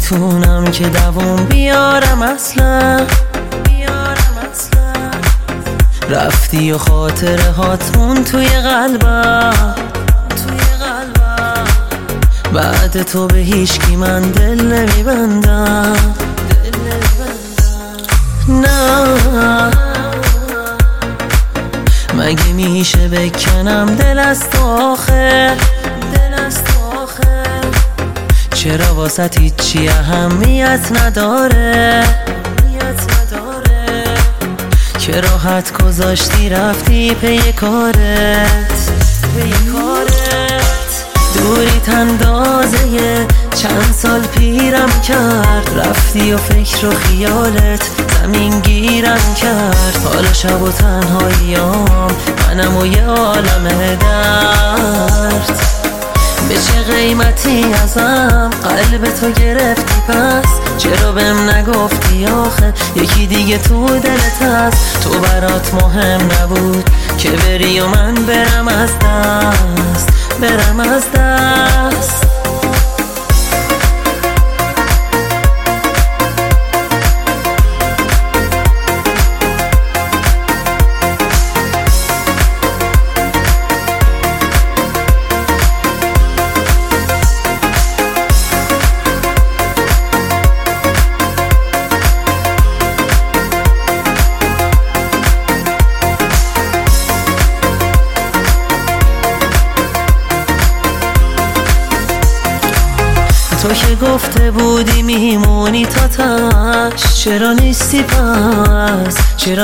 نمیتونم که دووم بیارم اصلا. رفتی و خاطره هاتمون توی قلبم. بعد تو به هیچکی من دل نمیبندم. نه مگه میشه بکنم دل از تو آخه؟ چرا واسه هیچی اهمیت نداره؟ که راحت گذاشتی رفتی پی کارت. دوریت اندازه چند سال پیرم کرد. رفتی و فکر و خیالت زمین گیرم کرد. حالا شب و تنهاییام منم و یه عالم درد. به چه قیمتی ازم قلب تو گرفتی پس؟ چرا بهم نگفتی آخه یکی دیگه تو دلت هست؟ تو برات مهم نبود که بری و من برم از دست. تو که گفته بودی میمونی تا تاش، چرا نیستی پس؟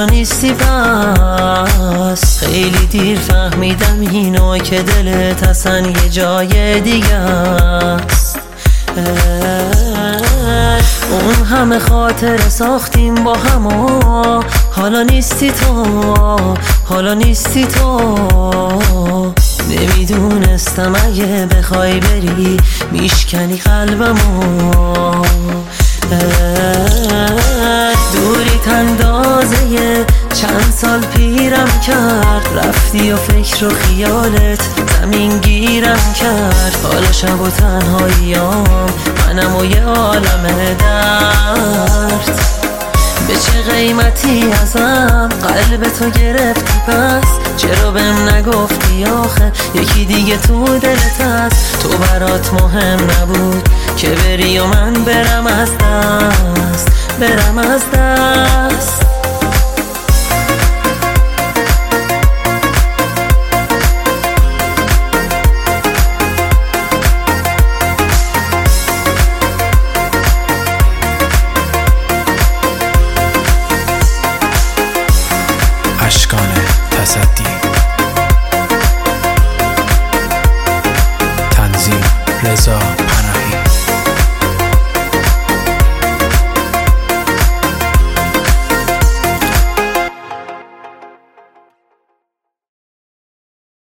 خیلی دیر فهمیدم اینو که دلت اصلا یه جای دیگه است. اون همه خاطره ساختیم با هم و حالا نیستی تو. نمیدونستم اگه بخوای بری میشکنی قلبمو. دوریت اندازه چند سال پیرم کرد. رفتی و فکر و خیالت زمین گیرم کرد. حالا شب و تنهاییام منم و یه عالم درد. به چه قیمتی ازم قلب تو گرفتی پس؟ چرا بهم نگفتی آخه یکی دیگه تو دلت هست؟ تو برات مهم نبود که بری و من برم از دست. اشکان تصدی، تنظیم رضا